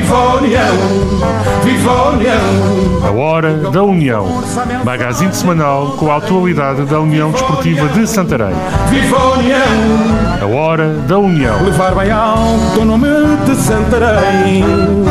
Viva a União, viva a União. A Hora da União, magazine semanal com a atualidade da União Desportiva de Santarém. Viva a União. A Hora da União. Levar bem alto o nome de Santarém.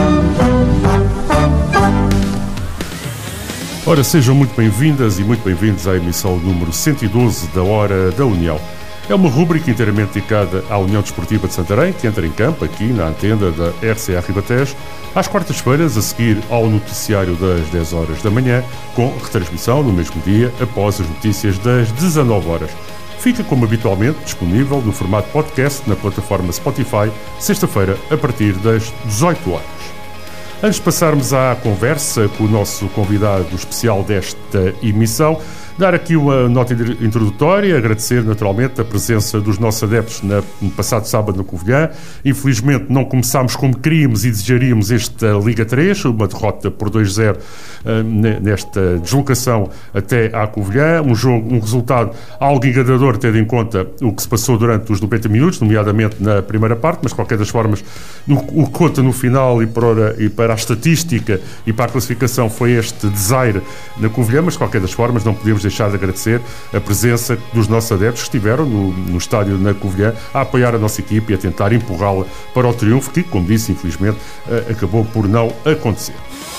Ora, sejam muito bem-vindas e muito bem-vindos à emissão número 112 da Hora da União. É uma rúbrica inteiramente dedicada à União Desportiva de Santarém, que entra em campo aqui na antena da RCA Ribatejo, às quartas-feiras, a seguir ao noticiário das 10 horas da manhã, com retransmissão no mesmo dia, após as notícias das 19 horas. Fica, como habitualmente, disponível no formato podcast na plataforma Spotify, sexta-feira, a partir das 18 horas. Antes de passarmos à conversa com o nosso convidado especial desta emissão, dar aqui uma nota introdutória, agradecer naturalmente a presença dos nossos adeptos no passado sábado no Covilhã. Infelizmente não começámos como queríamos e desejaríamos esta Liga 3, uma derrota por 2-0 nesta deslocação até à Covilhã, um resultado algo enganador, tendo em conta o que se passou durante os 90 minutos, nomeadamente na primeira parte, mas de qualquer das formas o que conta no final e para a estatística e para a classificação foi este desaire na Covilhã, mas de qualquer das formas não podemos deixar de agradecer a presença dos nossos adeptos que estiveram no estádio na Covilhã a apoiar a nossa equipe e a tentar empurrá-la para o triunfo que, como disse, infelizmente acabou por não acontecer.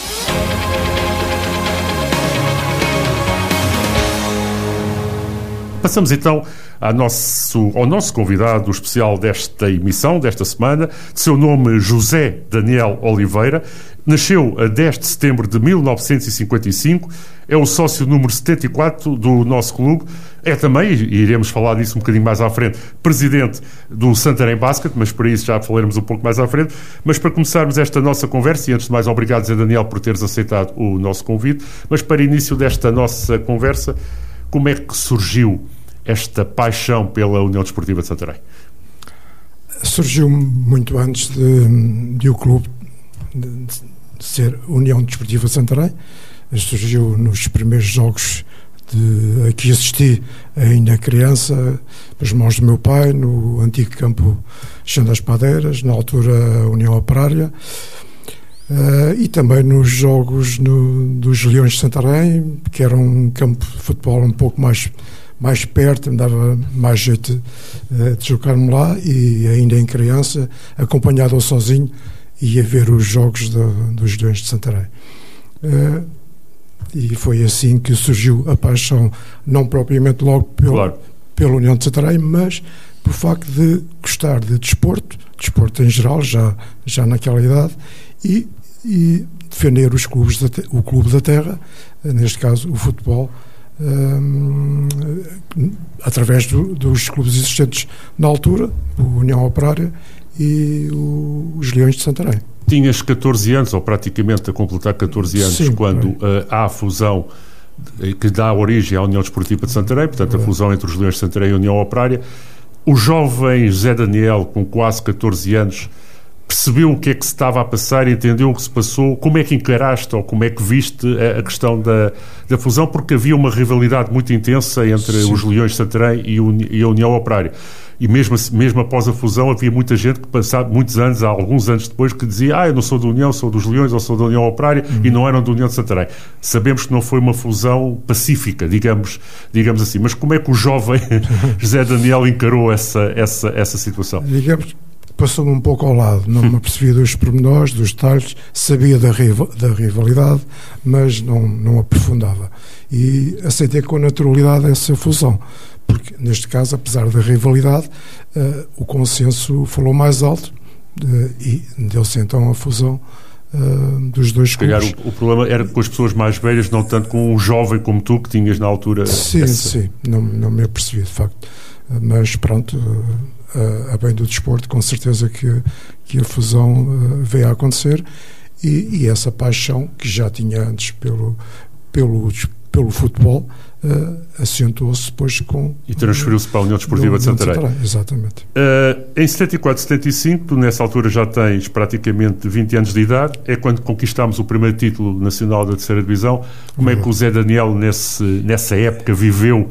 Passamos então ao nosso convidado especial desta emissão, desta semana, de seu nome José Daniel Oliveira. Nasceu a 10 de setembro de 1955, é o sócio número 74 do nosso clube, é também, e iremos falar disso um bocadinho mais à frente, presidente do Santarém Basket, mas para isso já falaremos um pouco mais à frente. Mas para começarmos esta nossa conversa, e antes de mais obrigado Zé Daniel por teres aceitado o nosso convite, mas para início desta nossa conversa, como é que surgiu esta paixão pela União Desportiva de Santarém? Surgiu muito antes de o clube de ser União Desportiva de Santarém. Surgiu nos primeiros jogos a que assisti ainda criança, pelas mãos do meu pai, no antigo campo Chão das Padeiras, na altura União Operária, e também nos jogos dos Leões de Santarém, que era um campo de futebol um pouco mais perto, me dava mais jeito de deslocar-me lá, e ainda em criança, acompanhado ou sozinho, ia ver os jogos dos Leões de Santarém. E foi assim que surgiu a paixão, não propriamente logo pela União de Santarém, mas por facto de gostar de desporto em geral, já naquela idade, e defender o clube da terra, neste caso o futebol, através dos clubes existentes na altura, a União Operária e os Leões de Santarém. Tinhas 14 anos, ou praticamente a completar 14 anos, sim, quando há a fusão que dá origem à União Desportiva de Santarém, portanto a fusão entre os Leões de Santarém e a União Operária. O jovem José Daniel, com quase 14 anos, percebeu o que é que se estava a passar, entendeu o que se passou, como é que encaraste ou como é que viste a questão da fusão, porque havia uma rivalidade muito intensa entre os Leões de Santarém e a União Operária. E mesmo após a fusão havia muita gente que passava muitos anos, alguns anos depois, que dizia eu não sou da União, sou dos Leões ou sou da União Operária, e não eram da União de Santarém. Sabemos que não foi uma fusão pacífica, digamos assim. Mas como é que o jovem José Daniel encarou essa situação? Digamos, passou-me um pouco ao lado, não me apercebi dos pormenores, dos detalhes, sabia da rivalidade, mas não aprofundava. E aceitei com naturalidade essa fusão, porque neste caso, apesar da rivalidade, o consenso falou mais alto, e deu-se então a fusão dos dois clubes. O problema era com as pessoas mais velhas, não tanto com um jovem como tu, que tinhas na altura... Sim, não me apercebi, de facto. Mas pronto, a bem do desporto, com certeza que a fusão veio a acontecer, e essa paixão que já tinha antes pelo futebol acentuou-se depois com... E transferiu-se para a União Desportiva de Santarém. Exatamente. Em 74, 75, tu nessa altura já tens praticamente 20 anos de idade, é quando conquistámos o primeiro título nacional da terceira divisão. Como é que o Zé Daniel nessa época viveu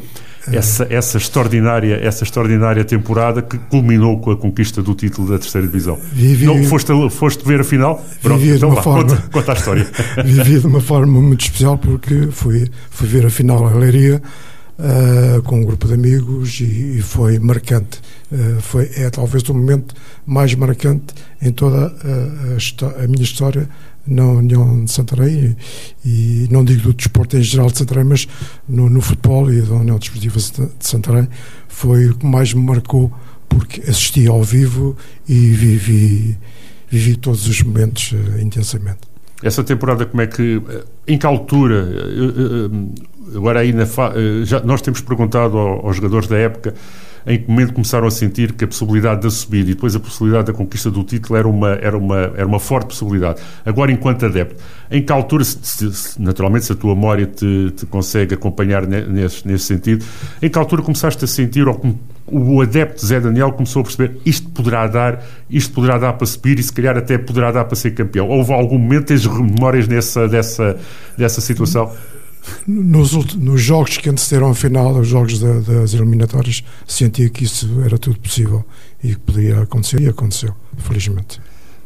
essa extraordinária temporada que culminou com a conquista do título da terceira divisão. Foste ver a final? Pronto, então conta a história. Vivi de uma forma muito especial porque fui ver a final em Leiria com um grupo de amigos e foi marcante. É talvez o momento mais marcante em toda a minha história na União de Santarém e não digo do desporto em geral de Santarém, mas no futebol e da União Desportiva de Santarém foi o que mais me marcou, porque assisti ao vivo e vivi todos os momentos intensamente. Essa temporada, como é que, em que altura, agora aí nós temos perguntado aos jogadores da época em que momento começaram a sentir que a possibilidade da subida e depois a possibilidade da conquista do título era uma forte possibilidade. Agora, enquanto adepto, em que altura, naturalmente, se a tua memória te consegue acompanhar nesse sentido, em que altura começaste a sentir, ou o adepto Zé Daniel começou a perceber isto poderá dar para subir e se calhar até poderá dar para ser campeão? Houve algum momento, tens memórias dessa situação? Nos jogos que antecederam a final, os jogos das eliminatórias, sentia que isso era tudo possível e que podia acontecer, e aconteceu, felizmente.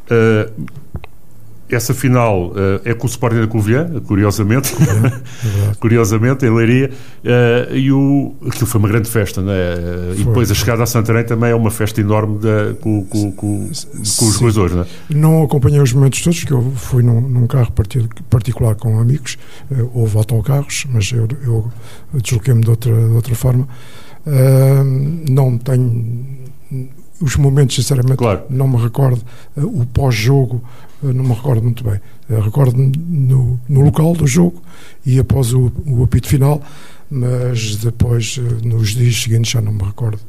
Essa final é com o Sporting da Covilhã, curiosamente, curiosamente, em Leiria, aquilo foi uma grande festa, não é? E depois a chegada a Santarém também é uma festa enorme com os jogadores, não é? Não acompanhei os momentos todos, porque eu fui num carro particular com amigos, houve autocarros, mas eu desloquei-me de outra forma. Não tenho os momentos, sinceramente, claro. Não me recordo o pós-jogo. Não me recordo muito bem. Recordo-me no local do jogo e após o apito final, mas depois, nos dias seguintes, já não me recordo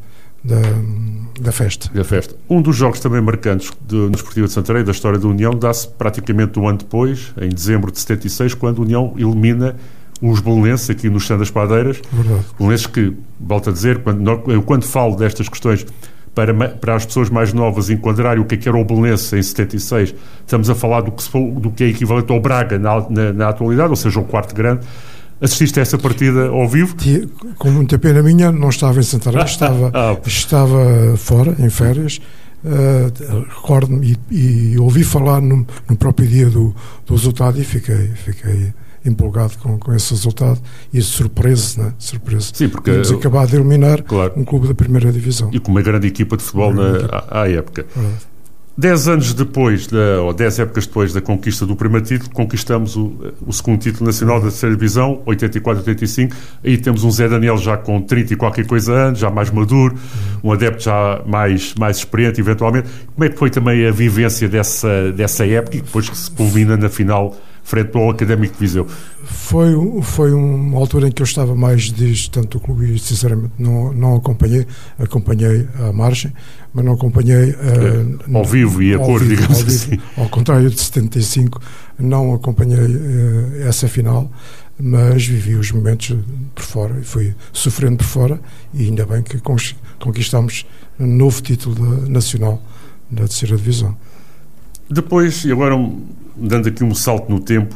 da festa. Um dos jogos também marcantes no Desportivo de Santarém, da história da União, dá-se praticamente um ano depois, em dezembro de 76, quando a União elimina os belenenses aqui no Chão das Padeiras. Belenenses que, volto a dizer, quando falo destas questões para as pessoas mais novas enquadrarem o que era o Belenenses em 76, estamos a falar do que é equivalente ao Braga na atualidade, ou seja, o quarto grande. Assististe a essa partida ao vivo? Com muita pena minha, não estava em Santarém, estava fora, em férias. Recordo-me e ouvi falar no próprio dia do resultado e fiquei empolgado com esse resultado e surpreso, né? Surpreso. Sim, porque tínhamos acabado de eliminar, claro, um clube da primeira divisão. E com uma grande equipa de futebol à época. 10 anos depois, ou 10 épocas depois da conquista do primeiro título, conquistamos o segundo título nacional da terceira divisão, 84-85. Aí temos um Zé Daniel já com 30 e qualquer coisa anos, já mais maduro, um adepto já mais experiente, eventualmente. Como é que foi também a vivência dessa época e depois que se culmina na final frente ao Académico de Viseu? Foi uma altura em que eu estava mais distante do clube e, sinceramente, não acompanhei à margem, mas não acompanhei ao vivo e a cor, digamos assim. Ao contrário de 75, não acompanhei essa final, mas vivi os momentos por fora e fui sofrendo por fora, e ainda bem que conquistamos um novo título nacional da terceira divisão. Depois, e agora dando aqui um salto no tempo,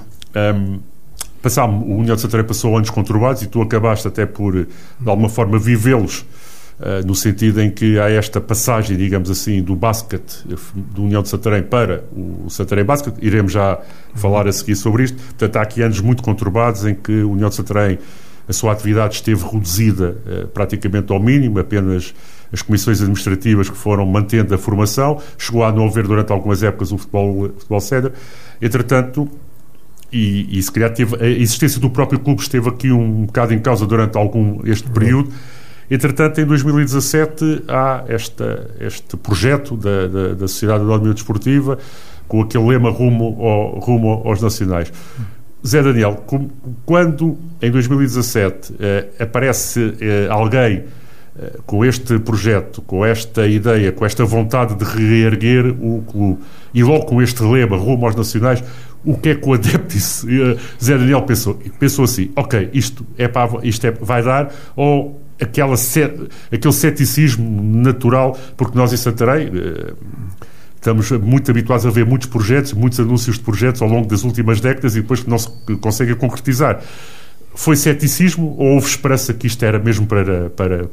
o União de Santarém passou anos conturbados e tu acabaste até por, de alguma forma, vivê-los, no sentido em que há esta passagem, digamos assim, do basquete do União de Santarém para o Santarém Basket. Iremos já falar a seguir sobre isto. Portanto, há aqui anos muito conturbados em que o União de Santarém, a sua atividade esteve reduzida praticamente ao mínimo, apenas as comissões administrativas que foram mantendo a formação. Chegou a não haver durante algumas épocas o futebol sénior. Entretanto, e se calhar a existência do próprio clube esteve aqui um bocado em causa durante este período. Entretanto, em 2017 há este projeto da Sociedade Anónima Desportiva com aquele lema rumo aos nacionais. Zé Daniel, quando em 2017 aparece alguém com este projeto, com esta ideia, com esta vontade de reerguer o clube e logo com este lema rumo aos nacionais, o que é que o adepto disse? Zé Daniel pensou assim, ok, isto vai dar, ou aquele ceticismo natural, porque nós em Santarém estamos muito habituados a ver muitos projetos, muitos anúncios de projetos ao longo das últimas décadas e depois que não se conseguem concretizar. Foi ceticismo ou houve esperança que isto era mesmo para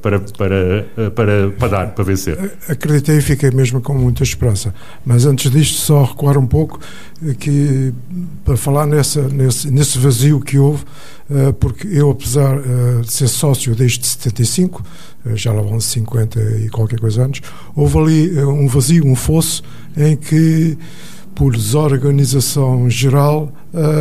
dar, para vencer? Acreditei e fiquei mesmo com muita esperança. Mas antes disto, só recuar um pouco, que para falar nesse vazio que houve, porque eu, apesar de ser sócio desde 75, já lá vão 50 e qualquer coisa anos, houve ali um vazio, um fosso, em que, por desorganização geral,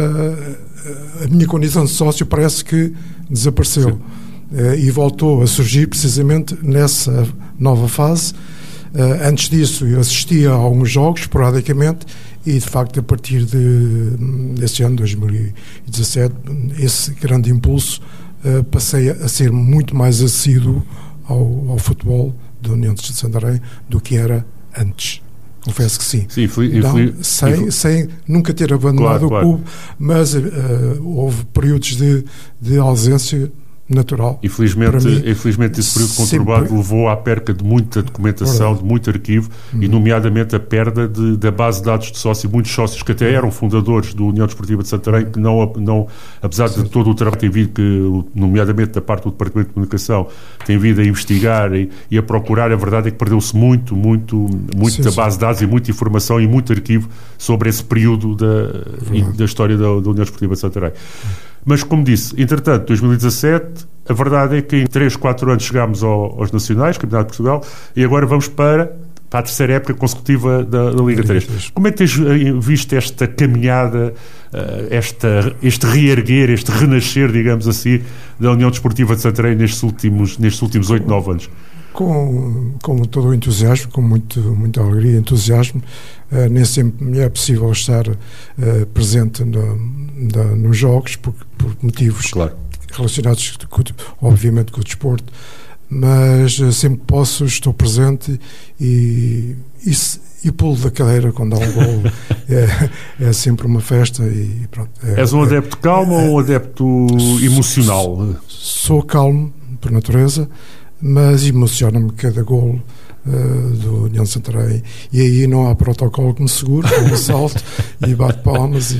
a minha condição de sócio parece que desapareceu. E voltou a surgir precisamente nessa nova fase. Antes disso, eu assistia a alguns jogos, esporadicamente, e de facto, a partir desse ano, 2017, esse grande impulso, passei a ser muito mais assíduo ao futebol da União de Santarém do que era antes. Confesso que sim. Sem nunca ter abandonado o clube, mas houve períodos de ausência natural. Infelizmente esse período conturbado levou à perca de muita documentação, de muito arquivo, e nomeadamente a perda da base de dados de sócio. Muitos sócios que até eram fundadores da União Desportiva de Santarém, que não apesar de todo o trabalho que tem vindo, nomeadamente da parte do Departamento de Comunicação, tem vindo a investigar e a procurar, a verdade é que perdeu-se muito da base de dados e muita informação e muito arquivo sobre esse período da história da União Desportiva de Santarém. Mas, como disse, entretanto, 2017, a verdade é que em 3-4 anos chegámos aos Nacionais, Campeonato de Portugal, e agora vamos para a terceira época consecutiva da Liga 3. Como é que tens visto esta caminhada, este reerguer, este renascer, digamos assim, da União Desportiva de Santarém nestes últimos 8-9 anos? Com todo o entusiasmo, com muita alegria e entusiasmo. Nem sempre me é possível estar presente nos jogos por motivos relacionados obviamente com o desporto, mas sempre estou presente e pulo da cadeira quando há um gol. É sempre uma festa e pronto. És um adepto calmo ou um adepto emocional? Sou calmo por natureza, mas emociona-me cada golo do União de Santarém, e aí não há protocolo que me segure, eu salto e bato palmas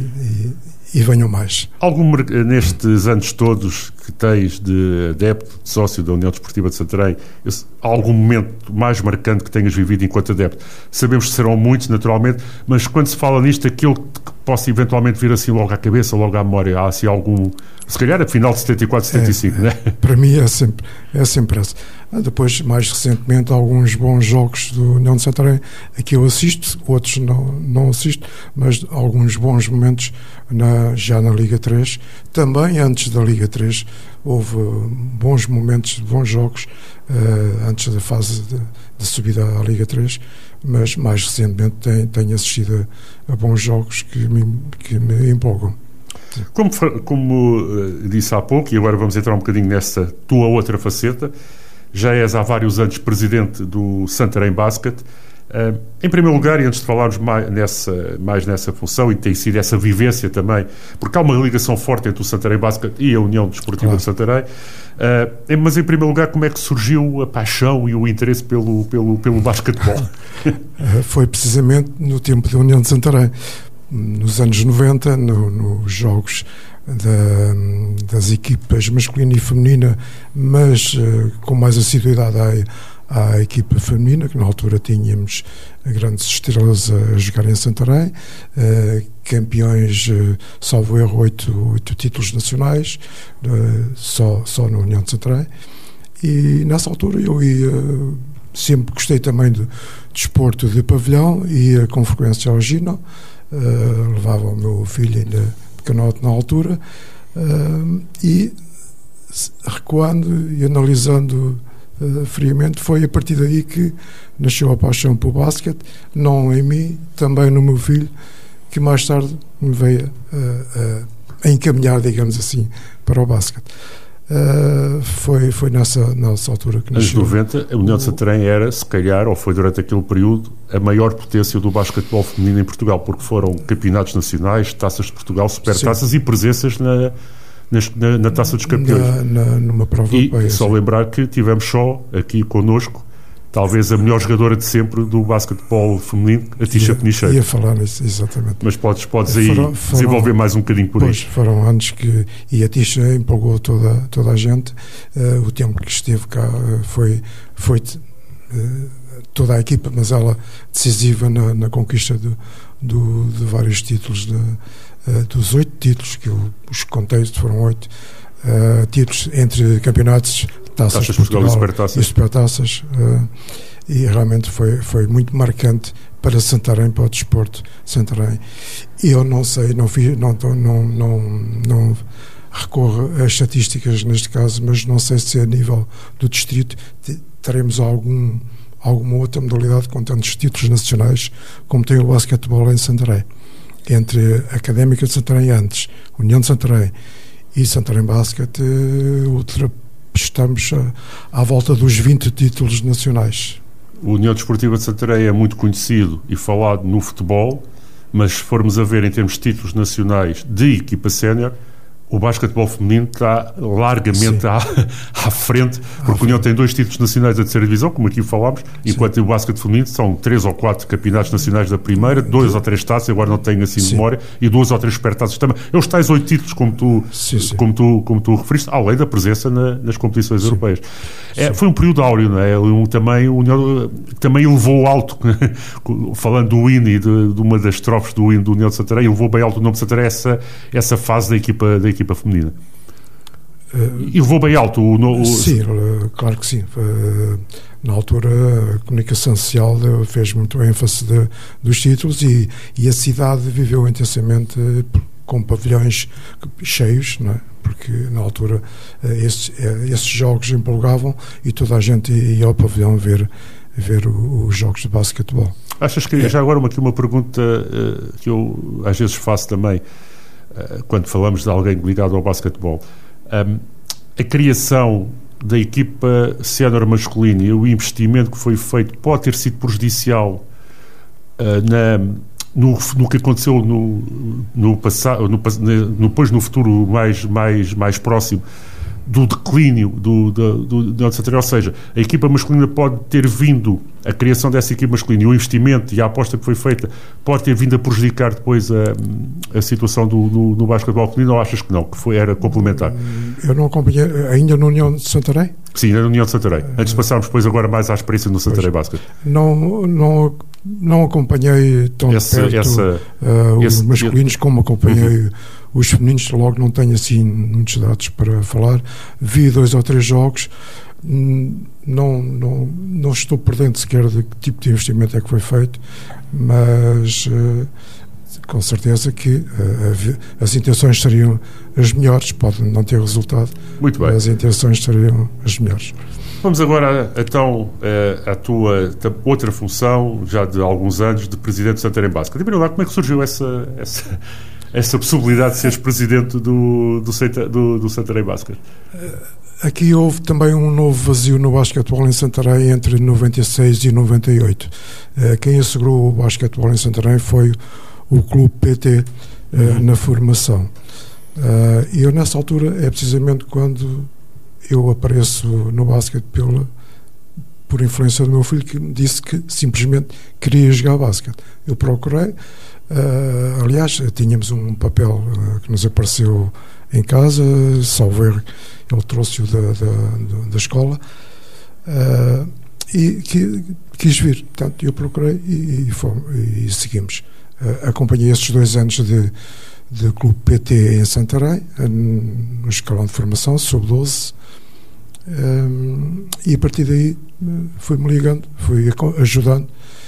e venham mais. Nestes anos todos que tens de adepto, de sócio da União Desportiva de Santarém, algum momento mais marcante que tenhas vivido enquanto adepto? Sabemos que serão muitos, naturalmente, mas quando se fala nisto, aquilo que possa eventualmente vir assim logo à cabeça, logo à memória, há assim algum, se calhar a final de 74, 75, não é? Para mim é sempre essa. Depois, mais recentemente, alguns bons jogos do União de Santarém a que eu assisto, outros não assisto, mas alguns bons momentos já na Liga 3. Também antes da Liga 3 houve bons momentos, bons jogos antes da fase de subida à Liga 3, mas mais recentemente tenho assistido a bons jogos que me empolgam. Como disse há pouco, e agora vamos entrar um bocadinho nessa tua outra faceta, já és há vários anos presidente do Santarém Basket. Em primeiro lugar, e antes de falarmos mais nessa função, e tem sido essa vivência também, porque há uma ligação forte entre o Santarém Basket e a União Desportiva de Santarém, mas em primeiro lugar, como é que surgiu a paixão e o interesse pelo basquetebol? Foi precisamente no tempo da União de Santarém, nos anos 90, nos jogos das equipas masculina e feminina, mas com mais assiduidade à equipa feminina, que na altura tínhamos grandes estrelas a jogar em Santarém, campeões, salvo erro, 8 títulos nacionais, só na União de Santarém. E nessa altura eu sempre gostei também de desporto de pavilhão, ia com frequência ao Gino, levava o meu filho ainda pequenote na altura, e recuando e analisando friamente, foi a partir daí que nasceu a paixão pelo basquete, não em mim, também no meu filho, que mais tarde me veio a encaminhar, digamos assim, para o basquete. Foi nessa altura que nasceu. Nos 90, a União de Santarém era, se calhar, ou foi durante aquele período, a maior potência do basquetebol feminino em Portugal, porque foram campeonatos nacionais, taças de Portugal, supertaças e presenças na Taça dos Campeões. Numa prova europeia. E só lembrar que tivemos só aqui connosco talvez a melhor jogadora de sempre do basquetebol feminino, a Tisha Penicheiro. Ia falar nisso, exatamente. Mas podes aí desenvolver mais um bocadinho por isso. Foram anos que... E a Tisha empolgou toda a gente. O tempo que esteve cá foi toda a equipa, mas ela decisiva na conquista de vários títulos, dos 8 títulos, que eu os contei, foram 8 títulos entre campeonatos, taças de Portugal e supertaças, e realmente foi muito marcante para Santarém, para o desporto de Santarém. E eu não sei, não recorro a estatísticas neste caso, mas não sei se a nível do distrito teremos alguma outra modalidade com tantos títulos nacionais como tem o basquetebol em Santarém. Entre a Académica de Santarém antes, União de Santarém e Santarém Basket, estamos à volta dos 20 títulos nacionais. O União Desportiva de Santarém é muito conhecido e falado no futebol, mas se formos a ver em termos de títulos nacionais de equipa sénior, o basquetebol feminino está largamente à frente, porque a União tem 2 títulos nacionais da terceira divisão, como aqui falámos, enquanto o basquete feminino são 3 ou 4 campeonatos nacionais da primeira, 2 ou 3 taças, agora não tenho assim memória, e 2 ou 3 supertaças também. É os tais 8 títulos, como tu referiste, além da presença nas competições europeias. Foi um período áureo, não é? Também elevou alto, falando do hino e de uma das trofes do hino do União de Santarém, elevou bem alto o nome de Santarém essa fase da equipa feminina. E levou bem alto Sim, claro que sim. Na altura a comunicação social fez muito ênfase dos títulos e a cidade viveu intensamente com pavilhões cheios, não é? Porque na altura esses jogos empolgavam e toda a gente ia ao pavilhão ver os jogos de basquetebol. Achas que, já agora aqui uma pergunta que eu às vezes faço também, quando falamos de alguém ligado ao basquetebol, a criação da equipa sénior masculina e o investimento que foi feito pode ter sido prejudicial no que aconteceu no passado, depois no futuro mais próximo do declínio do Santarém, ou seja, a equipa masculina pode ter vindo, a criação dessa equipa masculina e o investimento e a aposta que foi feita pode ter vindo a prejudicar depois a situação do basquetebol feminino, ou achas que não, era complementar? Eu não acompanhei, ainda na União de Santarém? Sim, na União de Santarém. Antes de passarmos depois agora mais à experiência no Santarém Basket. Não acompanhei tão perto os masculinos como acompanhei os femininos. Logo não tenho assim muitos dados para falar. Vi 2 ou 3 jogos, não estou por dentro sequer de que tipo de investimento é que foi feito, mas com certeza que as intenções seriam as melhores. Pode não ter resultado. Muito bem. As intenções seriam as melhores. Vamos agora, então, à tua outra função, já de alguns anos, de Presidente do Santarém Basket. Em primeiro lugar, como é que surgiu essa possibilidade de seres Presidente do Santarém Basket? Aqui houve também um novo vazio no basquetebol em Santarém entre 96 e 98. Quem assegurou o basquetebol em Santarém foi o Clube PT na formação. E eu, nessa altura, é precisamente quando eu apareço no basquete por influência do meu filho, que me disse que simplesmente queria jogar basquete. Eu procurei, aliás, tínhamos um papel que nos apareceu em casa, salvo erro, ele trouxe-o da escola, e quis vir. Portanto, eu procurei e seguimos. Acompanhei estes 2 anos de Clube PT em Santarém, no escalão de formação, sub-12, e a partir daí fui-me ligando, fui ajudando,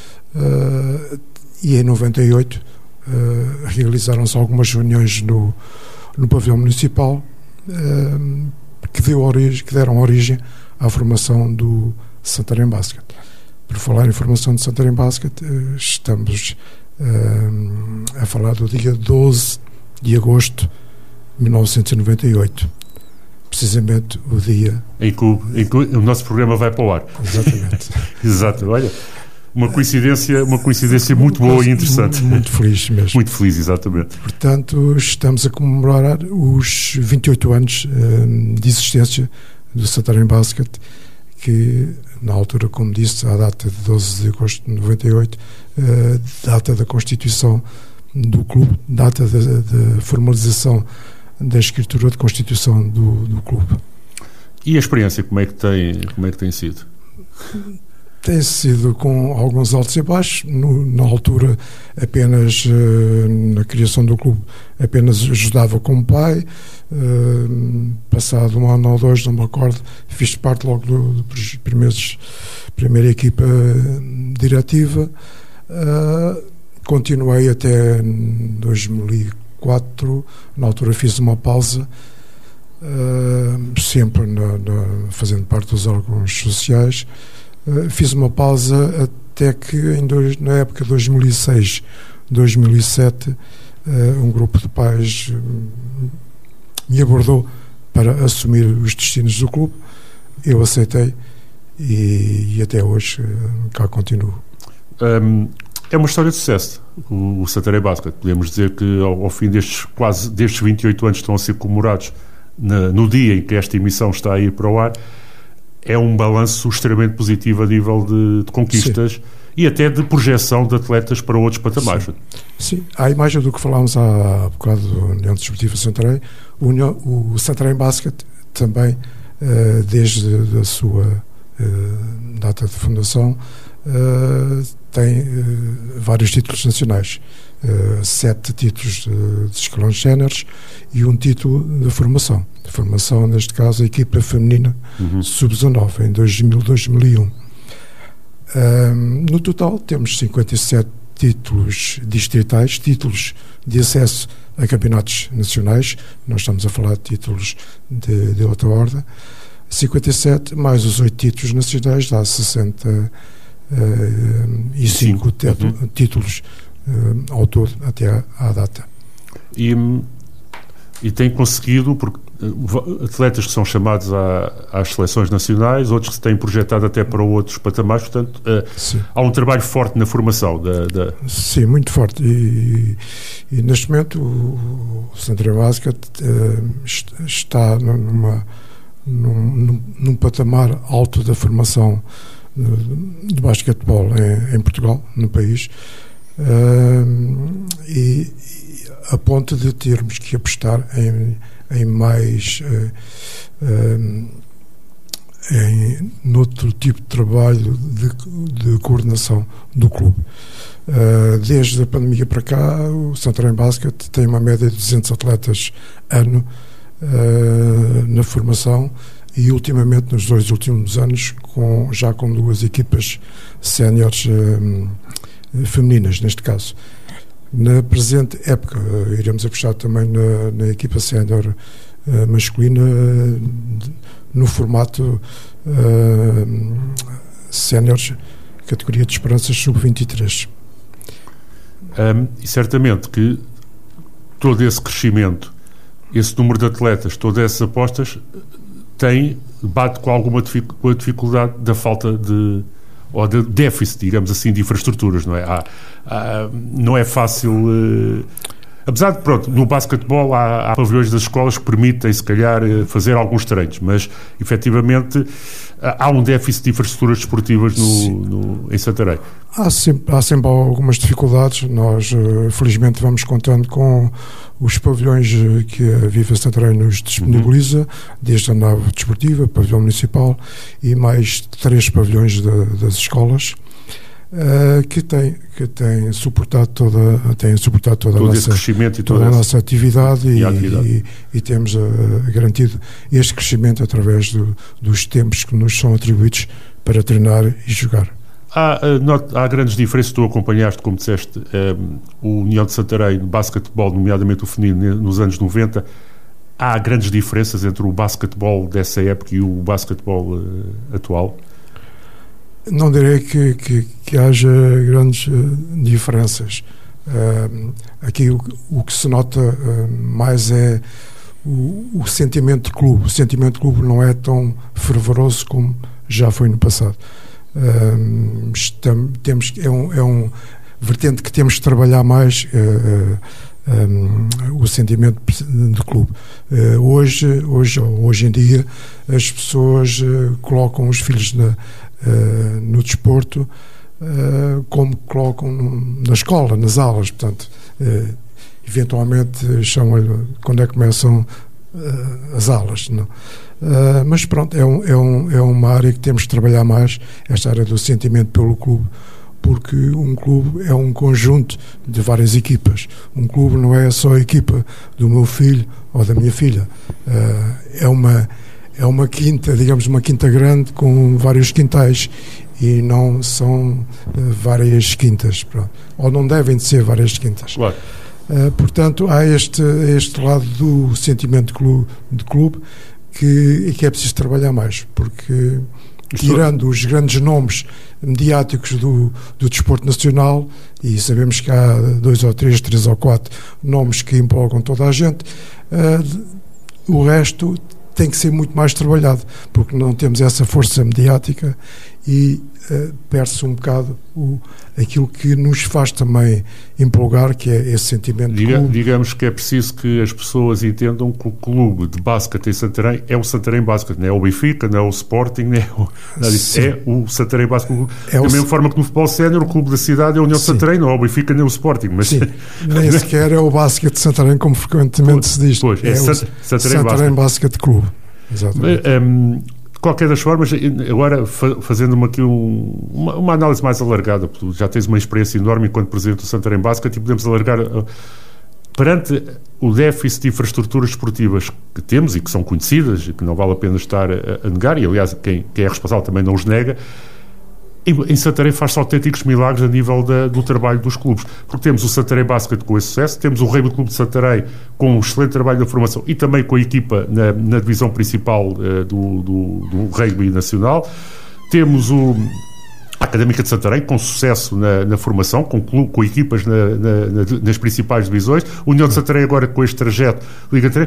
e em 98 realizaram-se algumas reuniões no pavilhão municipal que deram origem à formação do Santarém Basket. Por falar em formação de Santarém Basket, estamos a falar do dia 12 de agosto de 1998, precisamente o dia em que o nosso programa vai para o ar. Exatamente. Exato, olha, uma coincidência muito boa e interessante. Muito feliz mesmo. Muito feliz, exatamente. Portanto, estamos a comemorar os 28 anos de existência do Santarém Basket, que na altura, como disse, à data de 12 de agosto de 98, data da constituição do clube, data da formalização da escritura de constituição do clube. E a experiência, como é que tem sido? Tem sido com alguns altos e baixos. Na altura, apenas na criação do clube, apenas ajudava como pai. Passado um ano ou dois, não me recordo, fiz parte logo dos primeira equipa diretiva. Continuei até 2004. Na altura fiz uma pausa, sempre fazendo parte dos órgãos sociais. Fiz uma pausa até que na época de 2006, 2007, um grupo de pais me abordou para assumir os destinos do clube. Eu aceitei e até hoje cá continuo. É uma história de sucesso, o Santarém Basket. Podemos dizer que ao fim destes 28 anos que estão a ser comemorados no dia em que esta emissão está a ir para o ar, é um balanço extremamente positivo a nível de conquistas. Sim. E até de projeção de atletas para outros patamares. Sim. À imagem do que falámos há bocado do União Desportiva Santarém, o Santarém Basket também, desde a sua data de fundação, tem vários títulos nacionais, 7 títulos de escalões séniores e um título de formação. Neste caso, a equipa feminina sub-19, em 2000-2001. No total, temos 57 títulos distritais, títulos de acesso a campeonatos nacionais. Nós estamos a falar de títulos de outra ordem. 57 mais os 8 títulos nacionais dá 65 títulos ao todo até à data. E tem conseguido, porque atletas que são chamados às seleções nacionais, outros que se têm projetado até para outros patamares, portanto há um trabalho forte na formação Sim, muito forte, e neste momento o Santarém Basket está num patamar alto da formação de basquetebol em Portugal, no país, e a ponto de termos que apostar em mais noutro tipo de trabalho de coordenação do clube. Desde a pandemia para cá, o Santarém Basket tem uma média de 200 atletas ano na formação, e ultimamente, nos 2 últimos anos, já com 2 equipas séniores femininas, neste caso. Na presente época, iremos apostar também na equipa sénior masculina, no formato séniores, categoria de esperanças sub-23. E certamente que todo esse crescimento, esse número de atletas, todas essas apostas, bate com alguma dificuldade da falta ou de déficit, digamos assim, de infraestruturas, não é? Não é fácil, apesar de, no basquetebol há pavilhões das escolas que permitem, se calhar, fazer alguns treinos, mas, efetivamente, há um déficit de infraestruturas desportivas em Santarém. Há sempre algumas dificuldades. Nós, felizmente, vamos contando com os pavilhões que a Viva Santarém nos disponibiliza, desde a nave desportiva, pavilhão municipal e mais 3 pavilhões das escolas, que têm suportado toda a nossa atividade e temos garantido este crescimento através dos tempos que nos são atribuídos para treinar e jogar. Há grandes diferenças. Tu acompanhaste, como disseste, o União de Santarém no basquetebol, nomeadamente o feminino, nos anos 90. Há grandes diferenças entre o basquetebol dessa época e o basquetebol atual? Não direi que haja grandes diferenças. Aqui o que se nota mais é o sentimento de clube. O sentimento de clube não é tão fervoroso como já foi no passado. É um vertente que temos que trabalhar mais, o sentimento do clube. Hoje em dia as pessoas colocam os filhos no desporto como colocam na escola, nas aulas, portanto eventualmente chamam-lhe quando é que começam as aulas, não? Mas pronto, é uma área que temos de trabalhar mais, esta área do sentimento pelo clube, porque um clube é um conjunto de várias equipas. Um clube não é só a equipa do meu filho ou da minha filha. É uma quinta, digamos, uma quinta grande com vários quintais e não são várias quintas. Pronto. Ou não devem de ser várias quintas. Claro. Portanto, há este lado do sentimento de clube que é preciso trabalhar mais, porque tirando os grandes nomes mediáticos do desporto nacional, e sabemos que há 2 ou 3 ou 4 nomes que empolgam toda a gente, o resto tem que ser muito mais trabalhado, porque não temos essa força mediática e perde-se um bocado aquilo que nos faz também empolgar, que é esse sentimento de clube. Digamos que é preciso que as pessoas entendam que o clube de basquete em Santarém é o Santarém Basquete, não é o Benfica, não é o Sporting, não é o Santarém Basquete. Da mesma forma que no futebol sénior o clube da cidade é a União de Santarém, não é o Benfica nem o Sporting. Mas sim, nem sequer é o basquete de Santarém, como frequentemente se diz. Pois, é o Santarém Basquete Clube. Exatamente. De qualquer das formas, agora fazendo-me aqui uma análise mais alargada, porque tu já tens uma experiência enorme enquanto presidente do Santarém Basquete, e podemos alargar perante o déficit de infraestruturas esportivas que temos e que são conhecidas e que não vale a pena estar a negar, e aliás quem é responsável também não os nega. Em Santarém faz-se autênticos milagres a nível do trabalho dos clubes, porque temos o Santarém Basquete com esse sucesso, temos o Rugby Clube de Santarém com um excelente trabalho da formação e também com a equipa na divisão principal do rugby nacional, temos a Académica de Santarém com sucesso na formação, com equipas nas principais divisões, a União de Santarém agora com este trajeto Liga 3.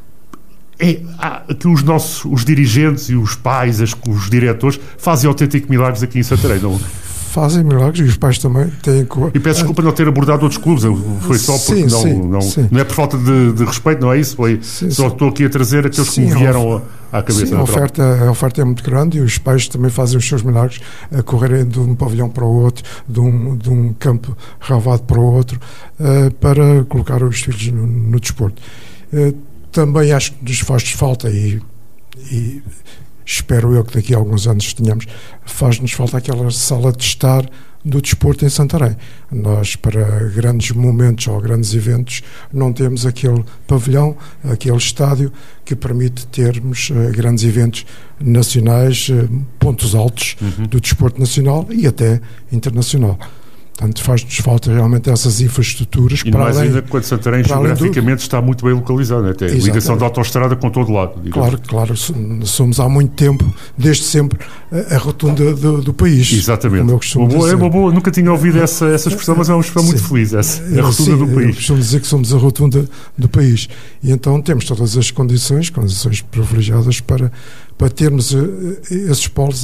Que os dirigentes e os pais, os diretores fazem autênticos milagres aqui em Santarém, não? Fazem milagres, e os pais também têm... E peço desculpa não ter abordado outros clubes, foi só porque não é por falta de respeito, não é isso? Só estou aqui a trazer aqueles que me vieram à cabeça. Sim, a oferta é muito grande e os pais também fazem os seus milagres, a correrem de um pavilhão para o outro, de um campo relvado para o outro, para colocar os filhos no desporto. Também acho que nos faz falta, e espero eu que daqui a alguns anos faz-nos falta aquela sala de estar do desporto em Santarém. Nós, para grandes momentos ou grandes eventos, não temos aquele pavilhão, aquele estádio que permite termos grandes eventos nacionais, pontos altos do desporto nacional e até internacional. Portanto, faz-nos falta realmente essas infraestruturas. E mais ainda quando Santarém geograficamente está muito bem localizado, né? Tem ligação de autoestrada com todo lado. Claro, somos há muito tempo, desde sempre, a rotunda do país. Exatamente. Como eu costumo dizer. É uma boa, nunca tinha ouvido essa expressão, mas é uma expressão muito feliz, a rotunda do país. Eu costumo dizer que somos a rotunda do país. E então temos todas as condições privilegiadas para termos esses polos,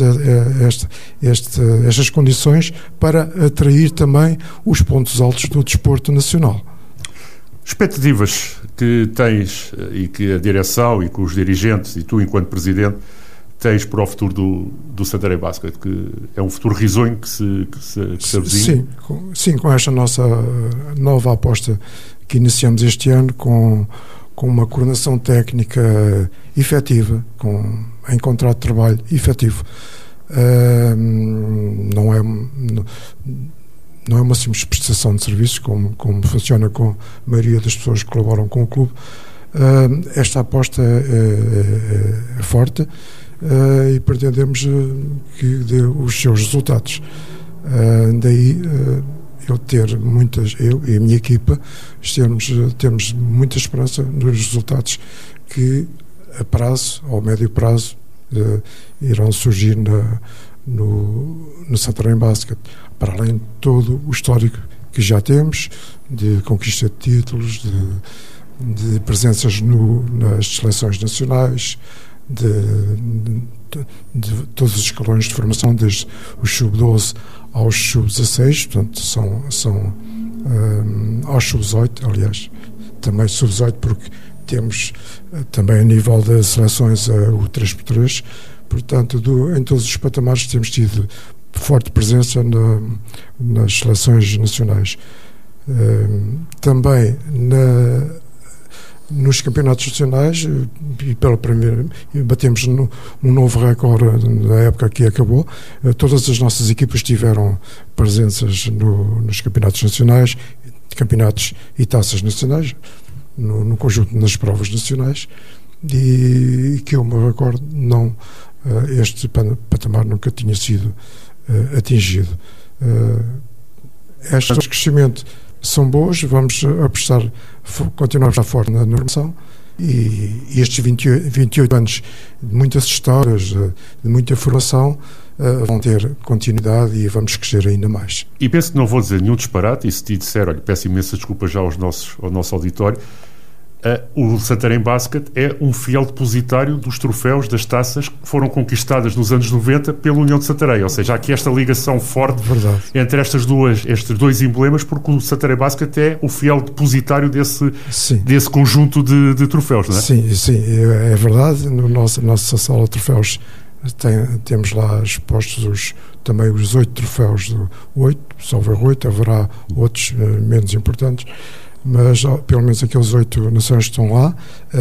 estas condições para atrair também os pontos altos do desporto nacional. Expectativas que tens e que a direção e que os dirigentes e tu enquanto presidente tens para o futuro do Santarém Basquete, que é um futuro risonho que se avizinha? Sim, com esta nossa nova aposta que iniciamos este ano, com uma coordenação técnica efetiva, em contrato de trabalho efetivo. Não é uma simples prestação de serviços, como funciona com a maioria das pessoas que colaboram com o clube. Esta aposta é forte e pretendemos que dê os seus resultados. Daí eu e a minha equipa temos muita esperança nos resultados que a prazo ou médio prazo irão surgir no Santarém Basquete, para além de todo o histórico que já temos de conquista de títulos, de presenças nas seleções nacionais, de todos os escalões de formação, desde os sub-12 aos sub-16, portanto são aos sub-18, aliás, também sub-18, porque temos também a nível das seleções o 3x3, portanto, em todos os patamares temos tido forte presença nas seleções nacionais. Também nos campeonatos nacionais, e pela primeira, batemos um novo recorde na época que acabou. Todas as nossas equipas tiveram presenças nos campeonatos nacionais, campeonatos e taças nacionais, no conjunto das provas nacionais, e que eu me recordo, este patamar nunca tinha sido atingido. Estes crescimentos são bons, vamos apostar, continuar a estar forte na normação, e estes 28 anos de muitas histórias, de muita formação, vão ter continuidade e vamos crescer ainda mais. E penso que não vou dizer nenhum disparate, e se te disser, olha, peço imensa desculpa já ao nosso auditório, o Santarém Basket é um fiel depositário dos troféus, das taças que foram conquistadas nos anos 90 pela União de Santarém. Ou seja, há aqui esta ligação forte entre estes dois emblemas, porque o Santarém Basket é o fiel depositário desse conjunto de troféus, não é? Sim, é verdade. Nossa sala de troféus temos lá expostos também os 8 troféus. Se houver 8, haverá outros menos importantes, mas pelo menos aqueles 8 nações estão lá.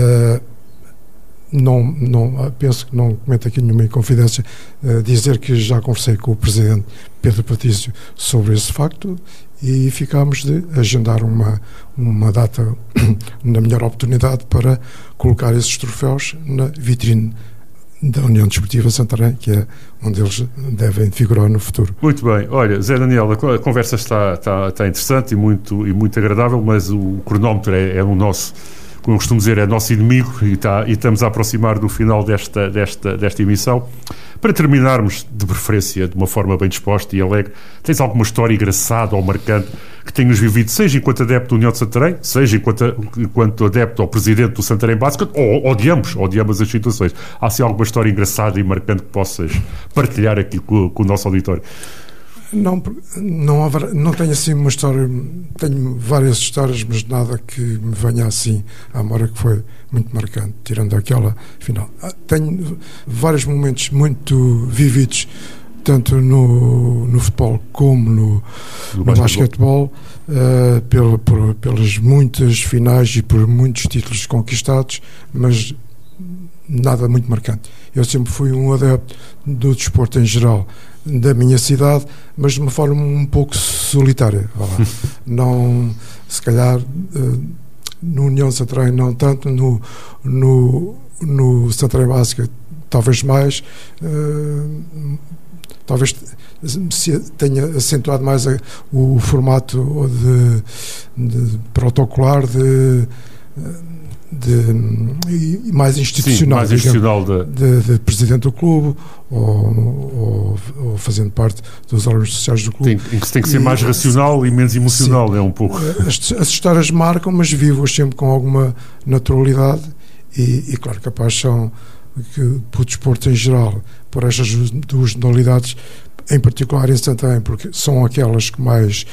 Penso que não comento aqui nenhuma inconfidência, dizer que já conversei com o Presidente Pedro Patrício sobre esse facto e ficámos de agendar uma data na melhor oportunidade para colocar esses troféus na vitrine da União Desportiva Santarém, que é onde eles devem figurar no futuro. Muito bem. Olha, Zé Daniel, a conversa está interessante e muito agradável, mas o cronómetro é o nosso, como eu costumo dizer, é nosso inimigo, e estamos a aproximar do final desta emissão. Para terminarmos, de preferência, de uma forma bem disposta e alegre, tens alguma história engraçada ou marcante que tenhas vivido, seja enquanto adepto da União de Santarém, seja enquanto adepto ao Presidente do Santarém Basket, ou de ambas as situações? Há assim alguma história engraçada e marcante que possas partilhar aqui com o nosso auditório? Não tenho assim uma história. Tenho várias histórias, mas nada que me venha assim à memória que foi muito marcante, tirando aquela final. Tenho vários momentos muito vividos, tanto no futebol como no basquetebol, pelas muitas finais e por muitos títulos conquistados, mas nada muito marcante. Eu sempre fui um adepto do desporto em geral da minha cidade, mas de uma forma um pouco solitária. Não, se calhar no União de Santarém não tanto, no Santarém Basket talvez mais, talvez se tenha acentuado mais o formato de protocolar mais institucional, sim, mais institucional de presidente do clube ou fazendo parte dos órgãos sociais do clube. Em que se tem que ser mais racional e menos emocional, sim, um pouco. As histórias marcam, mas vivo-as sempre com alguma naturalidade e claro que a paixão pelo desporto em geral, por estas duas modalidades, em particular em Santarém, porque são aquelas que mais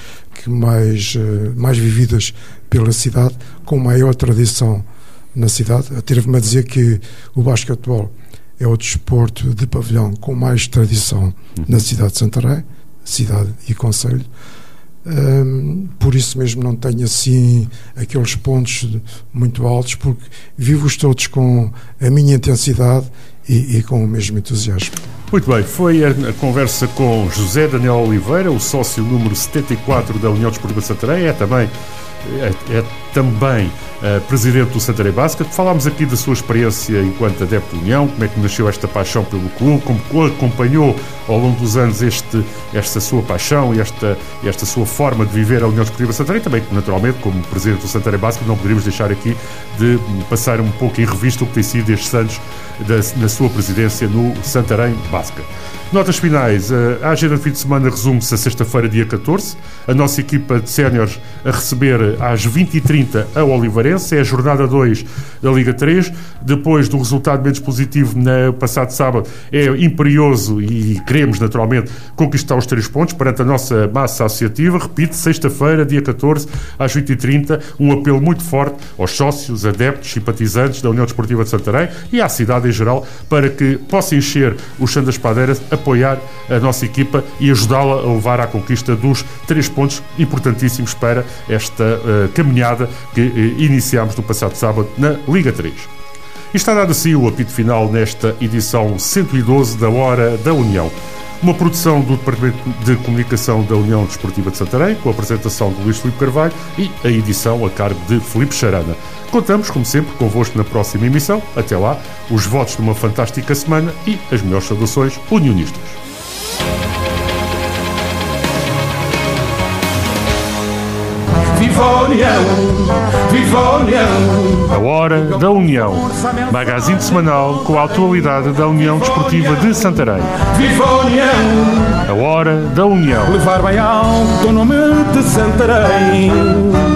vividas pela cidade, com maior tradição na cidade. Atrevo-me a dizer que o basquetebol é o desporto de pavilhão com mais tradição na cidade de Santarém, cidade e concelho. Por isso mesmo não tenho assim aqueles pontos muito altos, porque vivo-os todos com a minha intensidade e com o mesmo entusiasmo. Muito bem, foi a conversa com José Daniel Oliveira, o sócio número 74 da União Desportiva de Santarém, é também presidente do Santarém Basket. Falámos aqui da sua experiência enquanto adepto da União, como é que nasceu esta paixão pelo clube, como acompanhou ao longo dos anos esta sua paixão e esta sua forma de viver a União Desportiva de Santarém. Também, naturalmente, como presidente do Santarém Basket, não poderíamos deixar aqui de passar um pouco em revista o que tem sido estes anos na sua presidência no Santarém Basket. Notas finais. A agenda de fim de semana resume-se a sexta-feira, dia 14. A nossa equipa de séniores a receber às 20h30 20h30 a Oliveirense, é a jornada 2 da Liga 3. Depois do resultado menos positivo no passado sábado, é imperioso e queremos naturalmente conquistar os 3 pontos perante a nossa massa associativa. Repito, sexta-feira, dia 14, às 20h30, um apelo muito forte aos sócios, adeptos, simpatizantes da União Desportiva de Santarém e à cidade em geral, para que possa encher o chão das padeiras, apoiar a nossa equipa e ajudá-la a levar à conquista dos 3 pontos importantíssimos para esta caminhada que iniciámos no passado sábado na Liga 3. E está dado assim o apito final nesta edição 112 da Hora da União. Uma produção do Departamento de Comunicação da União Desportiva de Santarém, com a apresentação de Luís Filipe Carvalho e a edição a cargo de Filipe Charana. Contamos, como sempre, convosco na próxima emissão. Até lá, os votos de uma fantástica semana e as melhores saudações unionistas. Viva a União! Viva a União! A Hora da União, magazine semanal com a atualidade da União Desportiva de Santarém. Viva a União! A Hora da União. Levar bem alto o nome de Santarém.